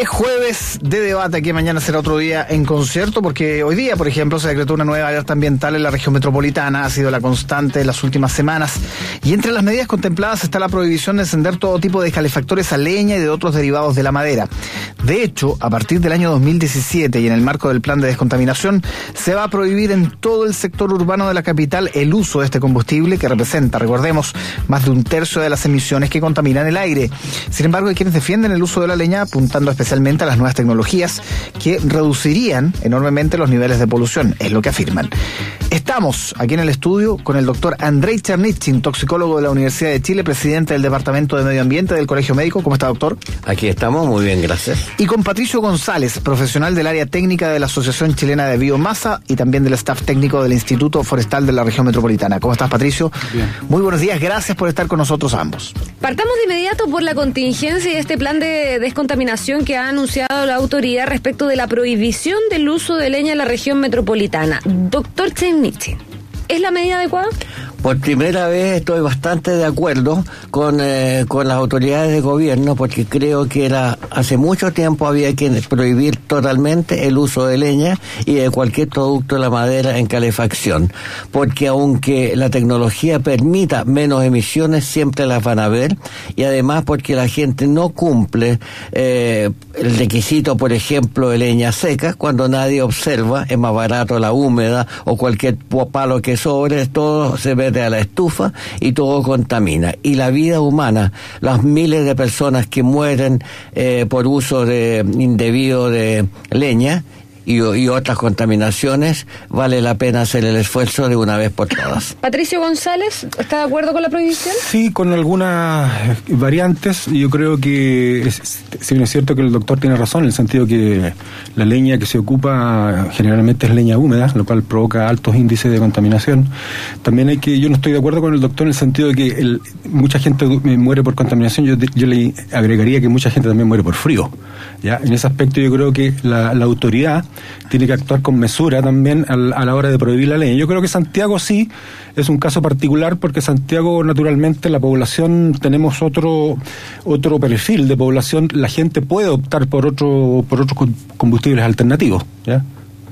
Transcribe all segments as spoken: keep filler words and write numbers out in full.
Es jueves de debate, que mañana será otro día en concierto, porque hoy día, por ejemplo, se decretó una nueva alerta ambiental en la región metropolitana. Ha sido la constante de las últimas semanas. Y entre las medidas contempladas está la prohibición de encender todo tipo de calefactores a leña y de otros derivados de la madera. De hecho, a partir del año dos mil diecisiete y en el marco del plan de descontaminación, se va a prohibir en todo el sector urbano de la capital el uso de este combustible, que representa, recordemos, más de un tercio de las emisiones que contaminan el aire. Sin embargo, hay quienes defienden el uso de la leña, apuntando especialmente a las nuevas tecnologías que reducirían enormemente los niveles de polución, es lo que afirman. Estamos aquí en el estudio con el doctor Andrei Chernyshyn, toxicólogo de la Universidad de Chile, presidente del Departamento de Medio Ambiente del Colegio Médico. ¿Cómo está, doctor? Aquí estamos, muy bien, gracias. Y con Patricio González, profesional del área técnica de la Asociación Chilena de Biomasa y también del staff técnico del Instituto Forestal de la Región Metropolitana. ¿Cómo estás, Patricio? Bien. Muy buenos días, gracias por estar con nosotros ambos. Partamos de inmediato por la contingencia y este plan de descontaminación que ha anunciado la autoridad respecto de la prohibición del uso de leña en la región metropolitana. Doctor Chernyshyn, ¿es la medida adecuada? Por primera vez estoy bastante de acuerdo con, eh, con las autoridades de gobierno, porque creo que era hace mucho tiempo había que prohibir totalmente el uso de leña y de cualquier producto de la madera en calefacción, porque aunque la tecnología permita menos emisiones, siempre las van a haber, y además porque la gente no cumple eh, el requisito, por ejemplo, de leña seca, cuando nadie observa, es más barato la húmeda o cualquier palo que sobre, todo se ve a la estufa y todo contamina. Y la vida humana, las miles de personas que mueren eh, por uso de indebido de leña y, y otras contaminaciones, vale la pena hacer el esfuerzo de una vez por todas. Patricio González, ¿está de acuerdo con la prohibición? Sí, con algunas variantes. Yo creo que, es, si bien es cierto que el doctor tiene razón, en el sentido que la leña que se ocupa generalmente es leña húmeda, lo cual provoca altos índices de contaminación. También hay que, yo no estoy de acuerdo con el doctor en el sentido de que el, mucha gente muere por contaminación. Yo, yo le agregaría que mucha gente también muere por frío. ¿Ya? En ese aspecto yo creo que la, la autoridad tiene que actuar con mesura también a la, a la hora de prohibir la leña. Yo creo que Santiago sí es un caso particular, porque Santiago, naturalmente, la población, tenemos otro otro perfil de población. La gente puede optar por otro por otros combustibles alternativos, ¿ya?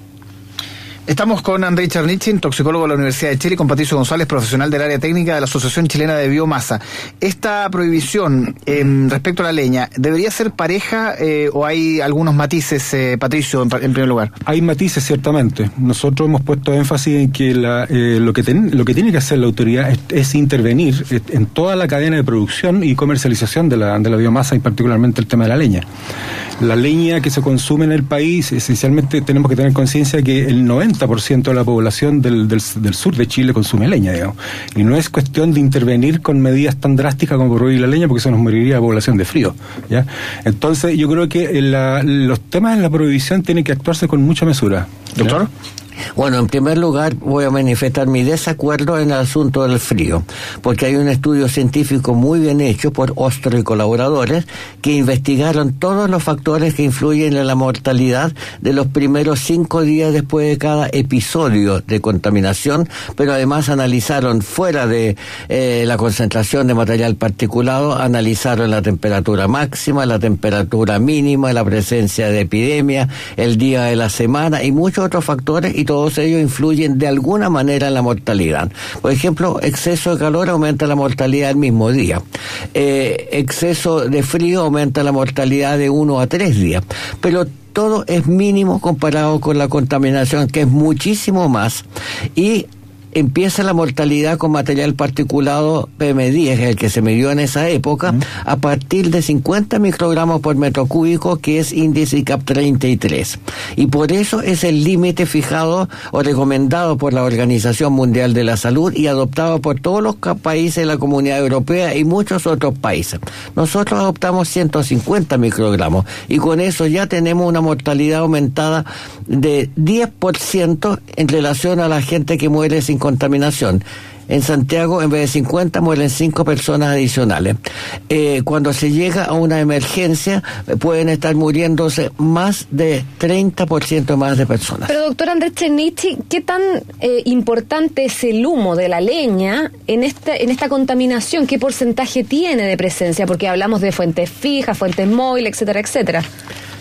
Estamos con Andrei Chernyshyn, toxicólogo de la Universidad de Chile, y con Patricio González, profesional del área técnica de la Asociación Chilena de Biomasa. Esta prohibición eh, respecto a la leña, ¿debería ser pareja eh, o hay algunos matices, eh, Patricio, en, en primer lugar? Hay matices, ciertamente. Nosotros hemos puesto énfasis en que la, eh, lo, que ten, lo que tiene que hacer la autoridad es, es intervenir en toda la cadena de producción y comercialización de la, de la biomasa, y particularmente el tema de la leña. La leña que se consume en el país, esencialmente tenemos que tener conciencia que el noventa por ciento de la población del, del, del sur de Chile consume leña, digamos. Y no es cuestión de intervenir con medidas tan drásticas como prohibir la leña, porque eso nos moriría la población de frío, ¿ya? Entonces yo creo que la, los temas en la prohibición tienen que actuarse con mucha mesura. ¿Doctor? Bueno, en primer lugar voy a manifestar mi desacuerdo en el asunto del frío, porque hay un estudio científico muy bien hecho por Ostro y colaboradores que investigaron todos los factores que influyen en la mortalidad de los primeros cinco días después de cada episodio de contaminación, pero además analizaron fuera de eh, la concentración de material particulado, analizaron la temperatura máxima, la temperatura mínima, la presencia de epidemia, el día de la semana y muchos otros factores, y todos ellos influyen de alguna manera en la mortalidad. Por ejemplo, exceso de calor aumenta la mortalidad el mismo día. Eh, exceso de frío aumenta la mortalidad de uno a tres días. Pero todo es mínimo comparado con la contaminación, que es muchísimo más. Y empieza la mortalidad con material particulado P M diez, el que se midió en esa época, mm. a partir de cincuenta microgramos por metro cúbico, que es índice I C A P treinta y tres. Y por eso es el límite fijado o recomendado por la Organización Mundial de la Salud y adoptado por todos los países de la Comunidad Europea y muchos otros países. Nosotros adoptamos ciento cincuenta microgramos y con eso ya tenemos una mortalidad aumentada de diez por ciento en relación a la gente que muere sin contaminación. En Santiago, en vez de cincuenta, mueren cinco personas adicionales. Eh, cuando se llega a una emergencia, pueden estar muriéndose más de treinta por ciento más de personas. Pero, doctor Andrés Chernyshyn, ¿qué tan eh, importante es el humo de la leña en esta, en esta contaminación? ¿Qué porcentaje tiene de presencia? Porque hablamos de fuentes fijas, fuentes móviles, etcétera, etcétera.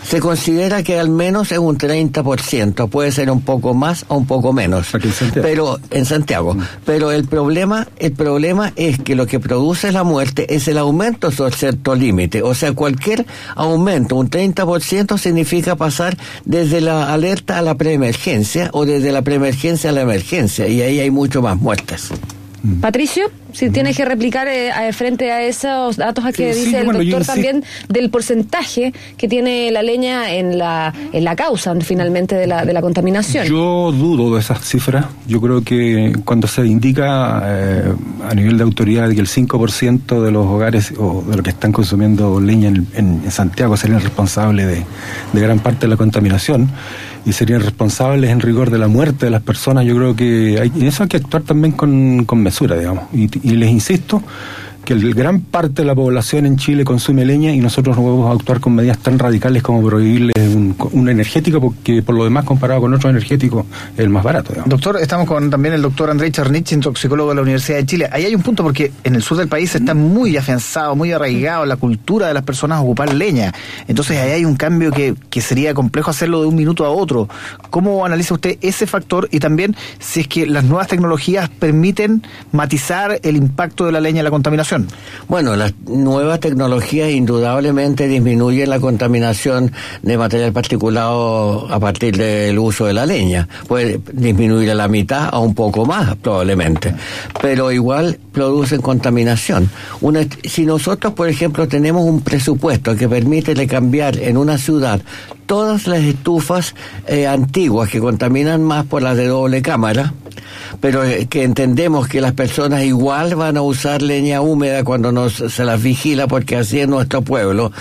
Se considera que al menos es un treinta por ciento, puede ser un poco más o un poco menos. Aquí en Santiago. Pero en Santiago. Mm. Pero el problema, el problema es que lo que produce la muerte es el aumento sobre cierto límite. O sea, cualquier aumento, un treinta por ciento significa pasar desde la alerta a la preemergencia o desde la preemergencia a la emergencia, y ahí hay mucho más muertes. Patricio, si tienes que replicar eh, frente a esos datos a que sí, dice sí, el bueno, doctor yo, también sí. del porcentaje que tiene la leña en la en la causa finalmente de la de la contaminación. Yo dudo de esas cifras. Yo creo que cuando se indica eh, a nivel de autoridad que el cinco por ciento de los hogares o de los que están consumiendo leña en, en, en Santiago serían responsables de, de gran parte de la contaminación y serían responsables en rigor de la muerte de las personas, yo creo que hay, en eso hay que actuar también con, con mesura, digamos. Y, y les insisto que el gran parte de la población en Chile consume leña y nosotros no podemos actuar con medidas tan radicales como prohibirles un, un energético, porque por lo demás, comparado con otros energéticos, es el más barato, digamos. Doctor, estamos con también el doctor Andrei Chernichin, toxicólogo de la Universidad de Chile. Ahí hay un punto, porque en el sur del país está muy afianzado, muy arraigado la cultura de las personas a ocupar leña. Entonces ahí hay un cambio que, que sería complejo hacerlo de un minuto a otro. ¿Cómo analiza usted ese factor? Y también si es que las nuevas tecnologías permiten matizar el impacto de la leña en la contaminación. Bueno, las nuevas tecnologías indudablemente disminuyen la contaminación de material particulado a partir del uso de la leña. Puede disminuir a la mitad o un poco más probablemente, pero igual producen contaminación. Una, si nosotros, por ejemplo, tenemos un presupuesto que permite cambiar en una ciudad todas las estufas eh, antiguas que contaminan más por las de doble cámara, pero eh, que entendemos que las personas igual van a usar leña húmeda cuando nos, se las vigila, porque así es nuestro pueblo,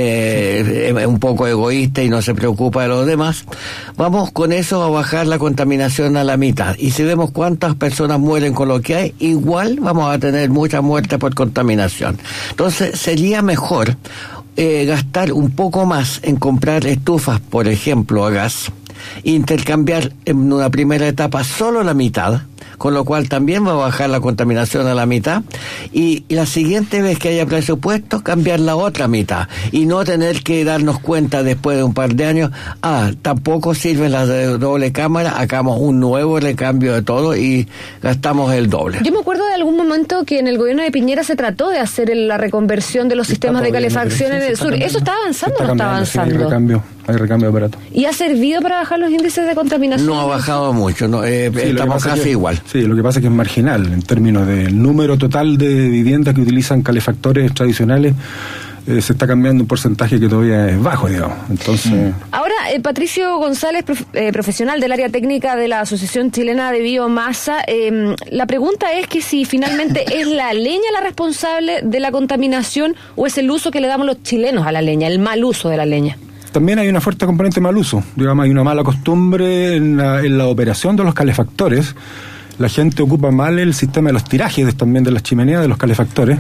eh, es un poco egoísta y no se preocupa de los demás. Vamos con eso a bajar la contaminación a la mitad, y si vemos cuántas personas mueren con lo que hay, igual vamos a tener muchas muertes por contaminación. Entonces sería mejor Eh, gastar un poco más en comprar estufas, por ejemplo, a gas, intercambiar en una primera etapa solo la mitad, con lo cual también va a bajar la contaminación a la mitad, y, y la siguiente vez que haya presupuesto, cambiar la otra mitad, y no tener que darnos cuenta después de un par de años, ah, tampoco sirven las de doble cámara, hagamos un nuevo recambio de todo y gastamos el doble. Yo me acuerdo de algún momento que en el gobierno de Piñera se trató de hacer el, la reconversión de los sistemas de calefacción en el sur. ¿Eso está avanzando o no está avanzando? Sí, hay recambio, hay recambio de aparato. ¿Y ha servido para bajar los índices de contaminación? No ha bajado mucho, no, eh, sí, estamos casi que, igual. Sí, lo que pasa es que es marginal en términos del número total de viviendas que utilizan calefactores tradicionales. Eh, se está cambiando un porcentaje que todavía es bajo, digamos. Entonces, ahora, eh, Patricio González, prof, eh, profesional del área técnica de la Asociación Chilena de Biomasa, eh, la pregunta es que si finalmente es la leña la responsable de la contaminación o es el uso que le damos los chilenos a la leña, el mal uso de la leña. También hay una fuerte componente de mal uso, digamos, hay una mala costumbre en la, en la operación de los calefactores. La gente ocupa mal el sistema de los tirajes también de las chimeneas de los calefactores.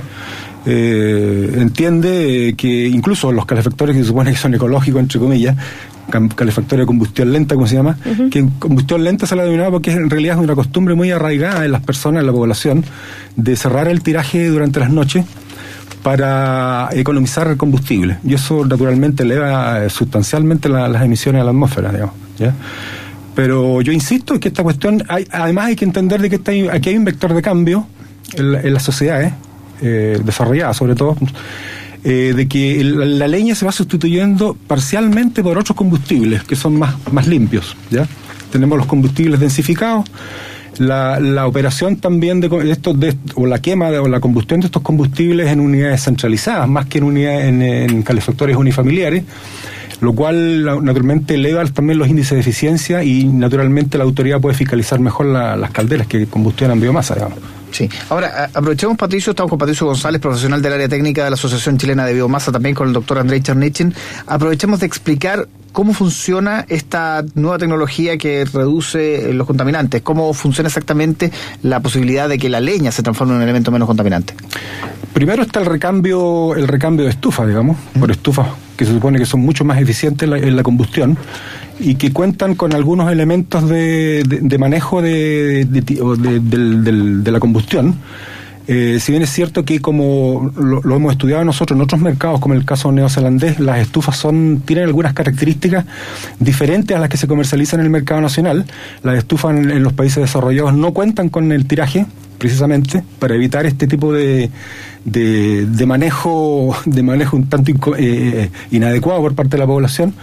Eh, entiende eh, que incluso los calefactores que se supone que son ecológicos, entre comillas, calefactores de combustión lenta, como se llama, uh-huh. que combustión lenta se la ha denominado porque en realidad es una costumbre muy arraigada en las personas, en la población, de cerrar el tiraje durante las noches para economizar combustible. Y eso naturalmente eleva eh, sustancialmente la, las emisiones a la atmósfera, digamos, ¿ya? Pero yo insisto en que esta cuestión, hay, además hay que entender de que está, aquí hay un vector de cambio en, en las sociedades eh, desarrolladas, sobre todo, eh, de que el, la leña se va sustituyendo parcialmente por otros combustibles que son más, más limpios, ¿ya? Tenemos los combustibles densificados, la, la operación también de estos, de, o la quema de, o la combustión de estos combustibles en unidades centralizadas, más que en unidades en, en calefactores unifamiliares, lo cual naturalmente eleva también los índices de eficiencia y naturalmente la autoridad puede fiscalizar mejor la, las calderas que combustionan biomasa, digamos. Sí. Ahora, aprovechemos, Patricio, estamos con Patricio González, profesional del área técnica de la Asociación Chilena de Biomasa, también con el doctor Andrei Chernichin. Aprovechemos de explicar cómo funciona esta nueva tecnología que reduce los contaminantes, cómo funciona exactamente la posibilidad de que la leña se transforme en un elemento menos contaminante. Primero está el recambio, el recambio de estufas, digamos, ¿Mm? por estufas que se supone que son mucho más eficientes en la, en la combustión y que cuentan con algunos elementos de, de, de manejo de, de, de, de, de, de, de la combustión Eh, si bien es cierto que como lo, lo hemos estudiado nosotros en otros mercados, como el caso neozelandés, las estufas son tienen algunas características diferentes a las que se comercializan en el mercado nacional. Las estufas en, en los países desarrollados no cuentan con el tiraje, precisamente, para evitar este tipo de, de, de manejo, de manejo un tanto inco, eh, inadecuado por parte de la población.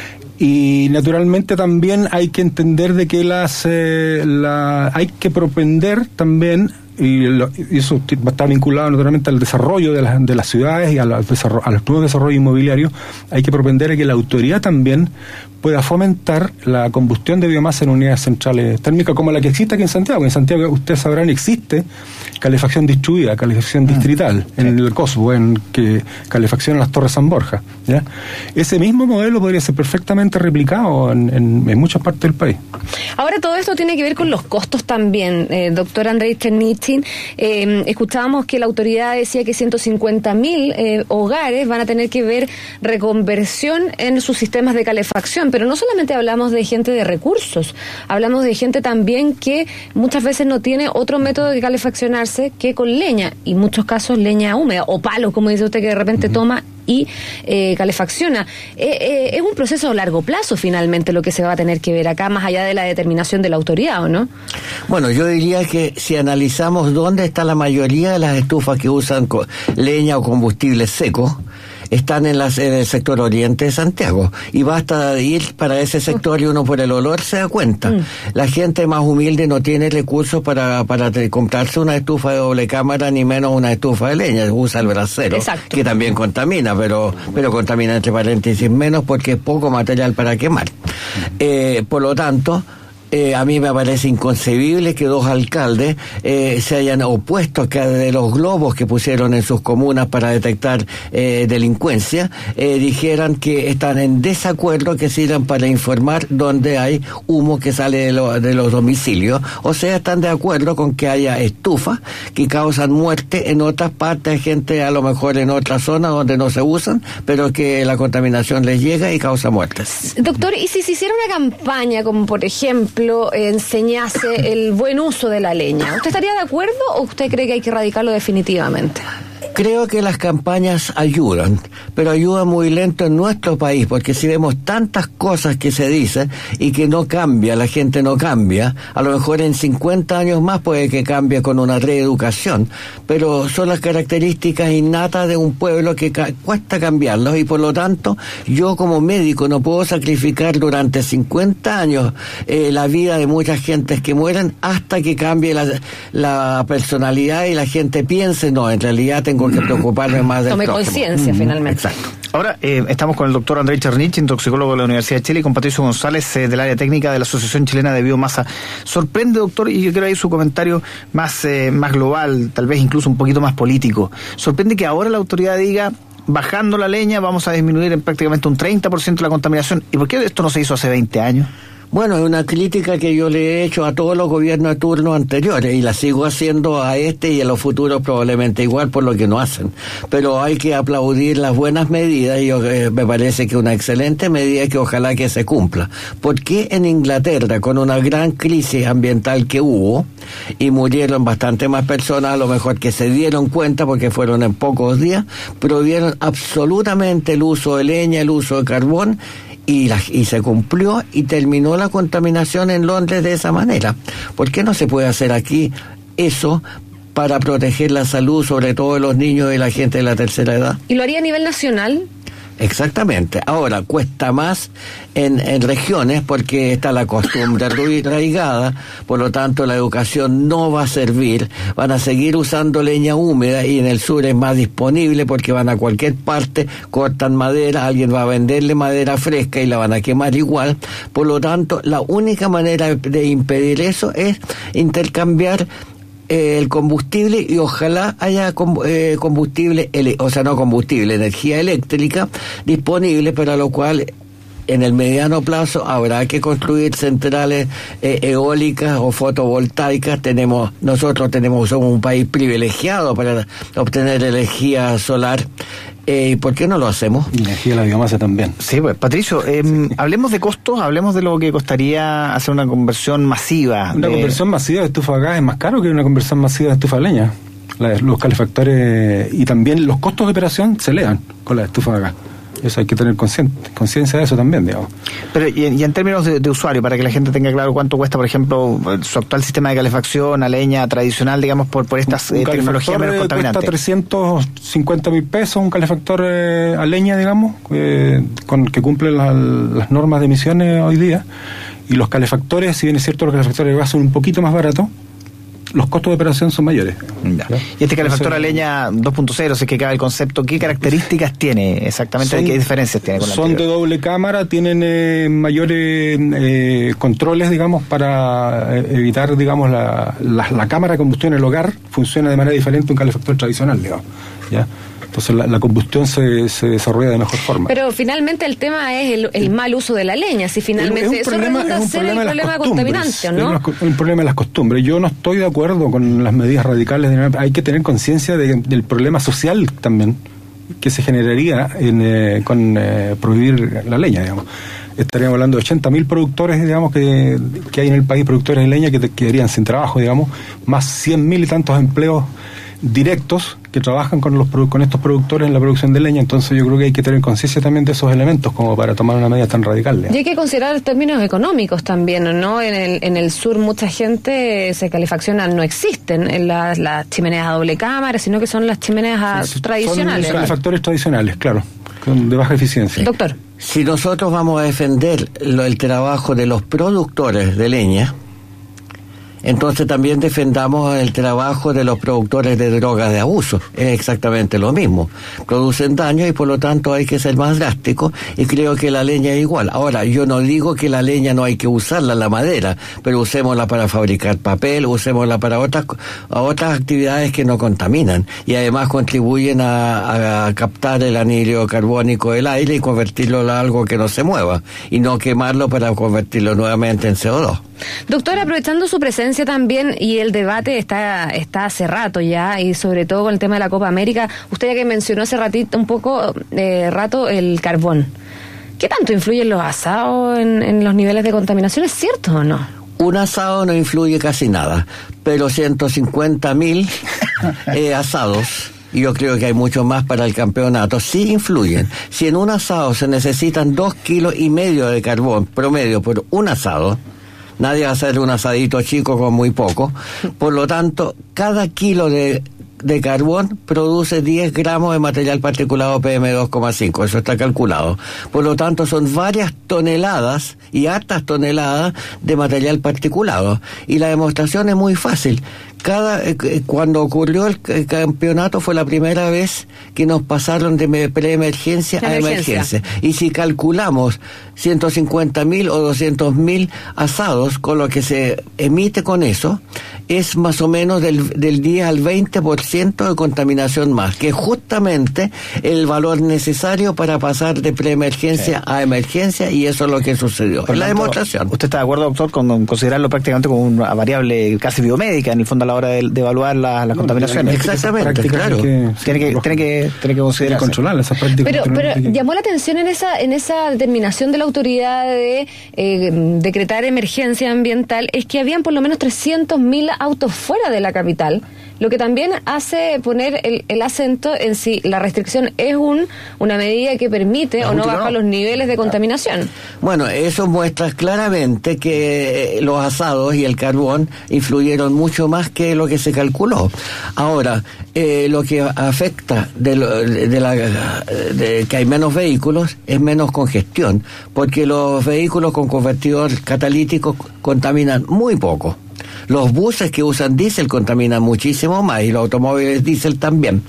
Y naturalmente también hay que entender de que las eh, la, hay que propender también, y, lo, y eso está vinculado naturalmente al desarrollo de, la, de las ciudades y a, la, a los nuevos desarrollos inmobiliarios, hay que propender a que la autoridad también pueda fomentar la combustión de biomasa en unidades centrales térmicas como la que existe aquí en Santiago. En Santiago, ustedes sabrán, existe calefacción distribuida, calefacción distrital, mm, en sí. el COSBO, en que calefacción en las Torres San Borja, ¿ya? Ese mismo modelo podría ser perfectamente replicado en, en, en muchas partes del país. Ahora, todo esto tiene que ver con los costos también, eh, doctor Andrés Chernitzin. Eh, escuchábamos que la autoridad decía que ciento cincuenta mil eh, hogares van a tener que ver reconversión en sus sistemas de calefacción, pero no solamente hablamos de gente de recursos, hablamos de gente también que muchas veces no tiene otro método de calefaccionarse que con leña, y en muchos casos leña húmeda, o palo, como dice usted, que de repente uh-huh. toma y eh, calefacciona. Eh, eh, es un proceso a largo plazo, finalmente, lo que se va a tener que ver acá, más allá de la determinación de la autoridad, ¿o no? Bueno, yo diría que si analizamos dónde está la mayoría de las estufas que usan co- leña o combustible seco, están en, las, en el sector oriente de Santiago, y basta ir para ese sector y uno por el olor se da cuenta. Mm. La gente más humilde no tiene recursos para, para te, comprarse una estufa de doble cámara, ni menos una estufa de leña, usa el brasero. Exacto. Que también contamina, pero, pero contamina entre paréntesis menos porque es poco material para quemar. Eh, por lo tanto, Eh, a mí me parece inconcebible que dos alcaldes eh, se hayan opuesto a que de los globos que pusieron en sus comunas para detectar eh, delincuencia, eh, dijeran que están en desacuerdo que sirvan para informar dónde hay humo que sale de, lo, de los domicilios. O sea, están de acuerdo con que haya estufas que causan muerte en otras partes, gente a lo mejor en otras zonas donde no se usan, pero que la contaminación les llega y causa muertes. Doctor, ¿y si se hiciera una campaña como, por ejemplo, enseñase el buen uso de la leña? ¿Usted estaría de acuerdo o usted cree que hay que erradicarlo definitivamente? Creo que las campañas ayudan, pero ayudan muy lento en nuestro país, porque si vemos tantas cosas que se dicen y que no cambia, la gente no cambia, a lo mejor en cincuenta años más puede que cambie con una reeducación, pero son las características innatas de un pueblo que ca- cuesta cambiarlos, y por lo tanto yo como médico no puedo sacrificar durante cincuenta años eh, la vida de muchas gentes que mueren hasta que cambie la, la personalidad y la gente piense, no, en realidad tengo que preocuparme más del Tome conciencia, mm, finalmente. Exacto. Ahora, eh, estamos con el doctor Andrés Chernitzin, toxicólogo de la Universidad de Chile, y con Patricio González, eh, del área técnica de la Asociación Chilena de Biomasa. Sorprende, doctor, y yo quiero ahí su comentario más, eh, más global, tal vez incluso un poquito más político. Sorprende que ahora la autoridad diga, bajando la leña vamos a disminuir en prácticamente un treinta por ciento la contaminación. ¿Y por qué esto no se hizo hace veinte años? Bueno, es una crítica que yo le he hecho a todos los gobiernos de turno anteriores, y la sigo haciendo a este y a los futuros probablemente igual por lo que no hacen. Pero hay que aplaudir las buenas medidas, y yo, eh, me parece que una excelente medida que ojalá que se cumpla. ¿Por qué en Inglaterra, con una gran crisis ambiental que hubo, y murieron bastante más personas, a lo mejor que se dieron cuenta porque fueron en pocos días, prohibieron absolutamente el uso de leña, el uso de carbón, Y, la, y se cumplió y terminó la contaminación en Londres de esa manera? ¿Por qué no se puede hacer aquí eso para proteger la salud, sobre todo de los niños y la gente de la tercera edad? ¿Y lo haría a nivel nacional? Exactamente. Ahora, cuesta más en, en regiones porque está la costumbre arraigada, por lo tanto la educación no va a servir, van a seguir usando leña húmeda, y en el sur es más disponible porque van a cualquier parte, cortan madera, alguien va a venderle madera fresca y la van a quemar igual. Por lo tanto, la única manera de impedir eso es intercambiar el combustible, y ojalá haya combustible, o sea, no combustible, energía eléctrica disponible, para lo cual en el mediano plazo habrá que construir centrales eh, eólicas o fotovoltaicas. Tenemos, nosotros tenemos, somos un país privilegiado para obtener energía solar. Eh, ¿Por qué no lo hacemos? Energía de la biomasa también. Sí, pues, Patricio, eh, sí. hablemos de costos, hablemos de lo que costaría hacer una conversión masiva. Una de... conversión masiva de estufa a gas es más caro que una conversión masiva de estufa a leña. La, los calefactores y también los costos de operación se elevan con la estufa de gas. Eso hay que tener conciencia de eso también, digamos. Pero y en, y en términos de, de usuario, para que la gente tenga claro cuánto cuesta, por ejemplo, su actual sistema de calefacción a leña tradicional, digamos, por, por estas eh, tecnologías menos contaminantes. Cuesta trescientos cincuenta mil pesos un calefactor eh, a leña, digamos, eh, con que cumple la, las normas de emisiones hoy día. Y los calefactores, si bien es cierto, los calefactores de gas son un poquito más baratos, los costos de operación son mayores. Ya. Y este calefactor a leña dos punto cero, si es que cabe el concepto, ¿qué características tiene exactamente? Son, ¿qué diferencias tiene con la Son anterior? de doble cámara, tienen eh, mayores eh, controles, digamos, para evitar, digamos, la, la, la cámara de combustión en el hogar funciona de manera diferente a un calefactor tradicional, digamos, ¿ya? Entonces la, la combustión se, se desarrolla de mejor forma. Pero finalmente el tema es el, el mal uso de la leña, si finalmente es eso resulta es un ser el problema problema de contaminación, ¿no? Es un problema de las costumbres. Yo no estoy de acuerdo con las medidas radicales. De, hay que tener conciencia de, del problema social también que se generaría en, eh, con eh, prohibir la leña, digamos. Estaríamos hablando de ochenta mil productores, digamos, que, que hay en el país, productores de leña que te, quedarían sin trabajo, digamos, más cien mil y tantos empleos directos que trabajan con los con estos productores en la producción de leña. Entonces yo creo que hay que tener conciencia también de esos elementos como para tomar una medida tan radical, ¿eh? Y hay que considerar términos económicos también, ¿no? En el, en el sur mucha gente se calefacciona, no existen en las, las chimeneas a doble cámara, sino que son las chimeneas sí, tradicionales. Son calefactores tradicionales, claro, de baja eficiencia. Doctor. Si nosotros vamos a defender lo, el trabajo de los productores de leña, entonces también defendamos el trabajo de los productores de drogas de abuso. Es exactamente lo mismo. Producen daño y por lo tanto hay que ser más drástico, y creo que la leña es igual. Ahora, yo no digo que la leña no hay que usarla, la madera, pero usémosla para fabricar papel, usémosla para otras otras actividades que no contaminan y además contribuyen a, a captar el anhídrido carbónico del aire y convertirlo a algo que no se mueva, y no quemarlo para convertirlo nuevamente en C O dos. Doctor, aprovechando su presencia también, y el debate está está hace rato ya, y sobre todo con el tema de la Copa América, usted ya que mencionó hace ratito un poco de rato el carbón, ¿qué tanto influyen los asados en, en los niveles de contaminación? ¿Es cierto o no? Un asado no influye casi nada, pero ciento cincuenta mil eh, asados, y yo creo que hay mucho más para el campeonato, sí influyen. Si en un asado se necesitan dos kilos y medio de carbón promedio por un asado, nadie va a hacer un asadito chico con muy poco. Por lo tanto, cada kilo de, de carbón produce diez gramos de material particulado P M dos coma cinco. Eso está calculado. Por lo tanto, son varias toneladas y hartas toneladas de material particulado. Y la demostración es muy fácil. Cada eh, cuando ocurrió el, el campeonato fue la primera vez que nos pasaron de preemergencia a emergencia. Y si calculamos ciento cincuenta mil o doscientos mil asados con lo que se emite con eso, es más o menos del, del diez al veinte por ciento de contaminación más, que es justamente el valor necesario para pasar de preemergencia sí. a emergencia, y eso es lo que sucedió. Por la tanto, demostración. ¿Usted está de acuerdo, doctor, con considerarlo prácticamente como una variable casi biomédica, en el fondo, a la hora de, de evaluar las la no, contaminaciones? Exactamente, claro. Que, tiene que, tiene que, tiene que considerarse. Controlar esas prácticas. Pero, pero que... llamó la atención en esa, en esa determinación de la autoridad de eh, decretar emergencia ambiental, es que habían por lo menos trescientos mil autos fuera de la capital, lo que también hace poner el, el acento en si la restricción es un una medida que permite o no bajar los niveles de contaminación. Bueno, eso muestra claramente que los asados y el carbón influyeron mucho más que lo que se calculó. Ahora, eh, lo que afecta de, lo, de, la, de que hay menos vehículos es menos congestión, porque los vehículos con convertidor catalítico contaminan muy poco. Los buses que usan diésel contaminan muchísimo más, y los automóviles diésel también.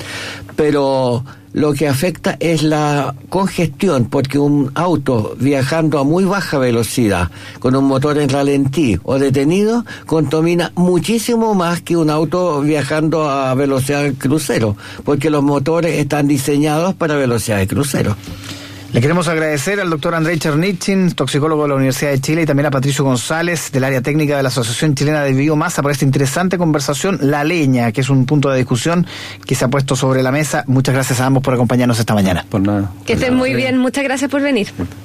Pero lo que afecta es la congestión, porque un auto viajando a muy baja velocidad, con un motor en ralentí o detenido, contamina muchísimo más que un auto viajando a velocidad de crucero, porque los motores están diseñados para velocidad de crucero. Le queremos agradecer al doctor Andrei Chernitzin, toxicólogo de la Universidad de Chile, y también a Patricio González, del área técnica de la Asociación Chilena de Biomasa, por esta interesante conversación. La leña, que es un punto de discusión que se ha puesto sobre la mesa. Muchas gracias a ambos por acompañarnos esta mañana. Por nada. Que estén muy bien. Muchas gracias por venir.